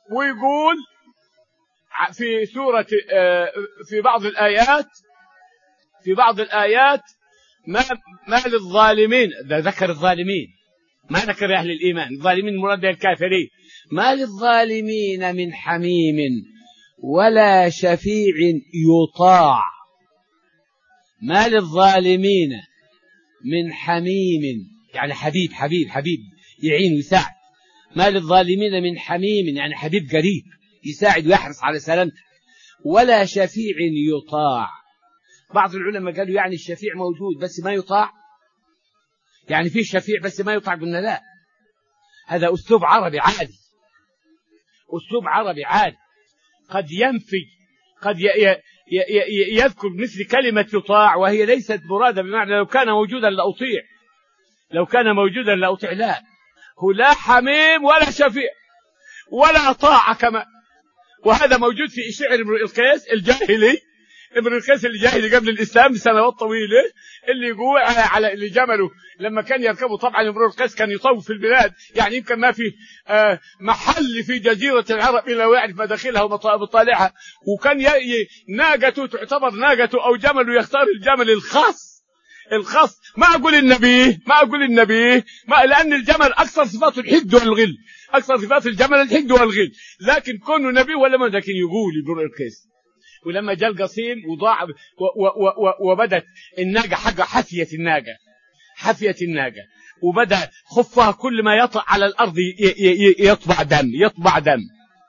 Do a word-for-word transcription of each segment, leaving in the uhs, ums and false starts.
ويقول في سورة في بعض الآيات في بعض الآيات ما ما للظالمين، ده ذكر الظالمين ما ذكر أهل الإيمان، الظالمين مراد الكافرين. ما للظالمين من حميم ولا شفيع يطاع. ما للظالمين من حميم يعني حبيب حبيب حبيب يعين ويساعد. ما للظالمين من حميم يعني حبيب قريب يساعد ويحرص على سلامته. ولا شفيع يطاع. بعض العلماء قالوا يعني الشفيع موجود بس ما يطاع، يعني في شفيع بس ما يطاع. قلنا لا، هذا أسلوب عربي عادي، أسلوب عربي عادي قد ينفي، قد يذكر مثل كلمة يطاع وهي ليست مرادة بمعنى لو كان موجودا لأطيع، لو كان موجودا لأطيع. لا، هو لا حميم ولا شفيع ولا طاعة كما، وهذا موجود في شعر امرؤ القيس الجاهلي، امرؤ القيس الجاهلي قبل الإسلام بسنوات طويلة، اللي يقول على اللي جمله لما كان يركبه. طبعا امرؤ القيس كان يطوف في البلاد، يعني يمكن ما في آه محل في جزيرة العرب إلا ويعرف مداخلها ومطالعها، وكان ناقته تعتبر ناقته أو جمله يختار الجمل الخاص الخاص. ما أقول النبي ما أقول النبي ما لأن الجمل أكثر صفاته الحقد والغل، أكثر صفات الجمل الحقد والغل، لكن كونه نبي ولا ما، لكن يقول امرؤ القيس. ولما جاء القصيم وضاع وبدت الناقة حقه حفية الناقة حفية الناقة وبدأ خفها كل ما يطع على الأرض يطبع دم يطبع دم.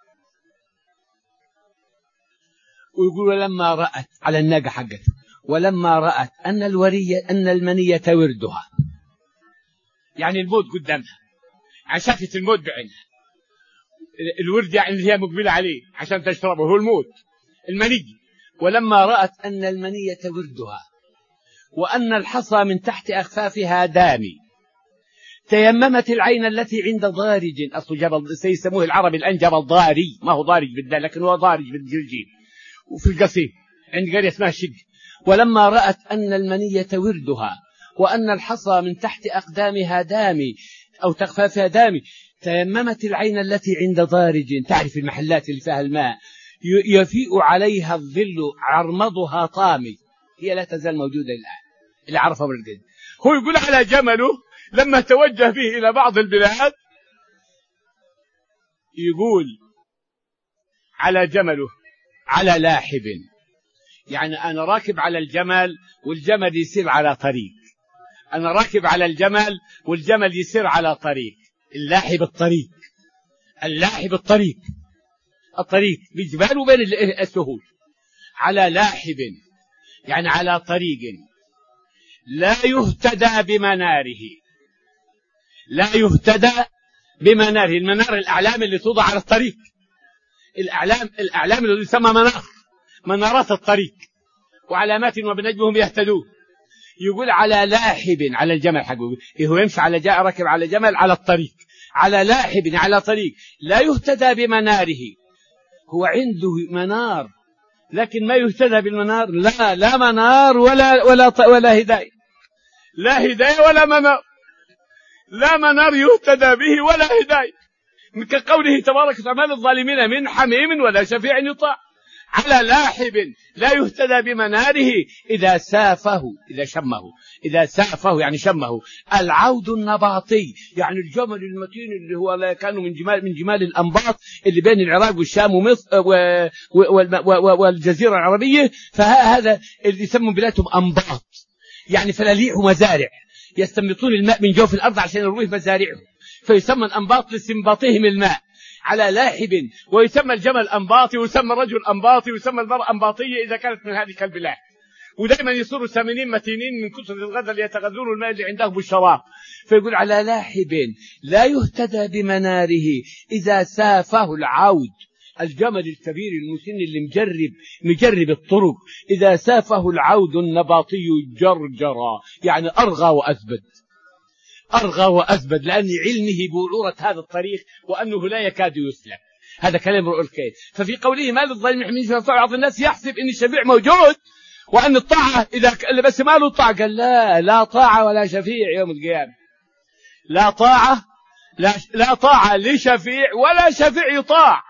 ويقول لما رأت على الناقة حقته ولما رأت أن الورية أن المنية وردها، يعني الموت قدامها، شافت الموت بعينها. الورد يعني اللي هي مقبلة عليه عشان تشربه هو الموت المني. ولما رأت أن المنية وردها وأن الحصى من تحت أخفافها دامي تيممت العين التي عند ضارج. أصل جبل سيسموه العرب الآن جبل ضاري، ما هو ضارج بالدال لكن هو ضارج بالجلجين، وفي القصيم عند قرية اسمها الشق. ولما رأت أن المنية وردها وأن الحصى من تحت أقدامها دامي أو تخفافها دامي تيممت العين التي عند ضارج، تعرف المحلات اللي فيها الماء، يفيء عليها الظل عرمضها طامي. هي لا تزال موجودة الآن اللي عرفها بالقد. هو يقول على جمله لما توجه به إلى بعض البلاد، يقول على جمله على لاحب، يعني أنا راكب على الجمل والجمل يسير على طريق، أنا راكب على الجمل والجمل يسير على طريق. اللاحب الطريق، اللاحب الطريق الطريق بالجبال وبين السهول. على لاحب يعني على طريق لا يهتدى بمناره، لا يهتدى بمناره. المنار الأعلام اللي توضع على الطريق، الأعلام الأعلام اللي يسمى منار، منارات الطريق وعلامات وبنجمهم يهتدون. يقول على لاحب على الجمل حقه، هو يمشي على جاء ركب على جمل على الطريق، على لاحب على طريق لا يهتدى بمناره. هو عنده منار لكن ما يهتدى بالمنار، لا لا منار ولا ولا ولا هداية، لا هداية ولا منار، لا منار يهتدى به ولا هداية. من كقوله تبارك وتعالى الظالمين من حميم ولا شفيع يطاع. على لاحب لا يهتدى بمناره إذا سافه إذا شمه إذا سافه يعني شمه العود النباطي، يعني الجمل المتين اللي هو لا كانوا من جمال من جمال الأنباط اللي بين العراق والشام ومصر والجزيرة العربية. فهذا اللي يسمون بلادهم أنباط، يعني فلاليع ومزارع يستنبطون الماء من جوف الأرض عشان يرويه مزارعهم، فيسمى الأنباط لاستنباطهم الماء. على لاحب، ويسمى الجمل أنباطي ويسمى الرجل أنباطي ويسمى المرأة أنباطية إذا كانت من هذه البلاد. ودائما يصيروا سمينين متينين من كثرة الغذاء اللي يتغذون الماء اللي عندهم بالشراب. فيقول على لاحب لا يهتدى بمناره إذا سافه العود، الجمل الكبير المسن اللي مجرب مجرب الطرق، إذا سافه العود النباطي جرجرا، يعني أرغى وأزبد أرغى وأزبد لأن علمه بوعورة هذا الطريق وأنه لا يكاد يسلم. هذا كلام امرؤ القيس. ففي قوله ما للظالم من حميم، بعض الناس يحسب أن الشفيع موجود وأن الطاعة إذا بس ما له طاعة. قال لا لا طاعة ولا شفيع يوم القيامة، لا طاعة لا, لا طاعة لشفيع ولا شفيع يطاع.